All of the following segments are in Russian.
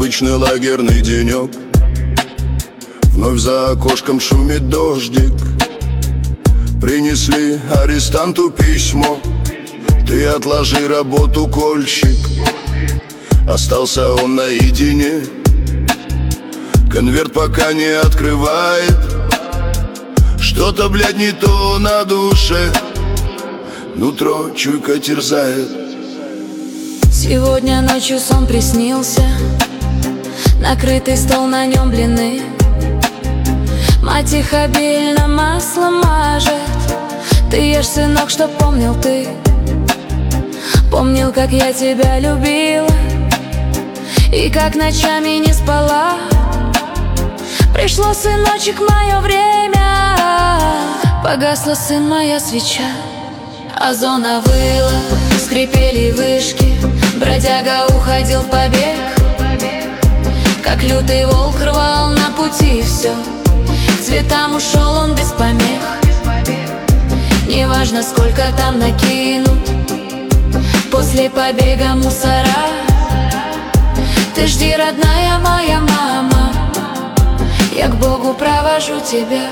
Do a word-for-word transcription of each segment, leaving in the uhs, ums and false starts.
обычный лагерный денек. Вновь за окошком шумит дождик. Принесли арестанту письмо: ты отложи работу, кольщик. Остался он наедине. Конверт пока не открывает. Что-то, блядь, не то на душе. Нутро чуйка терзает. Сегодня ночью сон приснился. Накрытый стол, на нем блины. Мать их обильно маслом мажет. Ты ешь, сынок, что помнил ты. Помнил, как я тебя любила и как ночами не спала. Пришло, сыночек, мое время. Погасла, сын, моя свеча. Озона выла, скрипели вышки. Бродяга уходил в побег. Как лютый волк рвал на пути все. К цветам ушел он без помех. Неважно, сколько там накинут после побега мусора. Ты жди, родная моя мама, я к Богу провожу тебя.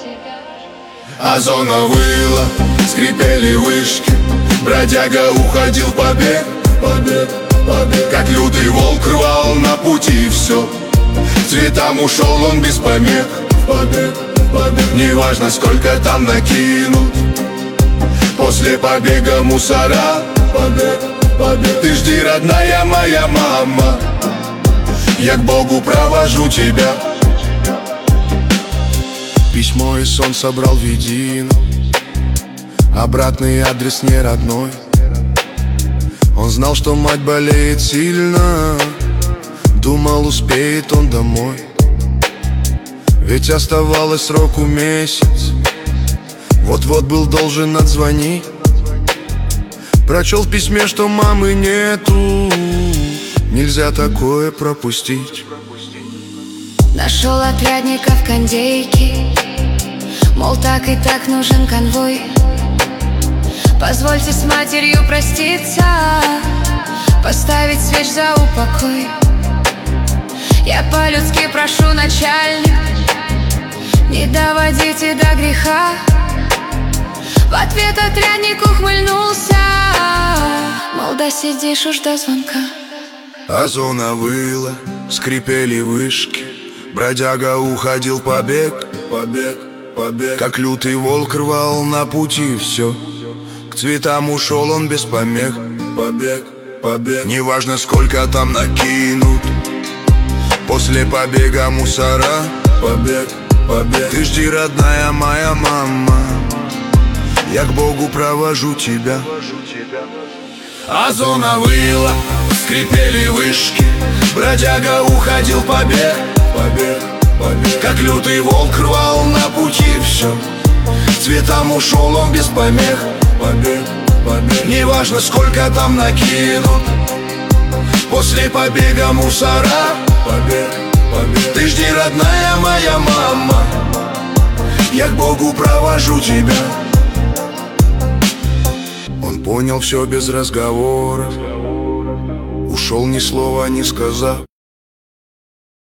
Озона выла, скрипели вышки. Бродяга уходил в побег, побег, побег. Как лютый волк рвал на пути все. К цветам ушел он без помех. Побег, побег. Неважно, сколько там накинут после побега мусора. Побег, побег. Ты жди, родная моя мама, я к Богу провожу тебя. Письмо и сон собрал в едино. Обратный адрес не родной. Он знал, что мать болеет сильно. Думал, успеет он домой. Ведь оставалось сроку месяц. Вот-вот был должен отзвонить. Прочел в письме, что мамы нету. Нельзя такое пропустить. Нашел отрядника в кондейке. Мол, так и так нужен конвой. Позвольте с матерью проститься, поставить свеч за упокой. Я по-людски прошу, начальник, не доводите до греха. В ответ отрядник ухмыльнулся, мол, да сидишь уж до звонка. Озона выла, скрипели вышки. Бродяга уходил в побег, побег, побег. Как лютый волк рвал на пути все. К цветам ушел он без помех. Побег, побег. Неважно, сколько там накинут после побега мусора. Побег, побег. Ты жди, родная моя мама, я к Богу провожу тебя. Озона выла, скрипели вышки. Бродяга уходил в побег, побег, побег. Как лютый волк рвал на пути все. К цветам ушел он без помех. Побег, побег. Неважно, сколько там накинут после побега мусора. Побег, побег. Ты жди, родная моя мама, я к Богу провожу тебя. Он понял все без разговоров. Ушел, ни слова не сказав.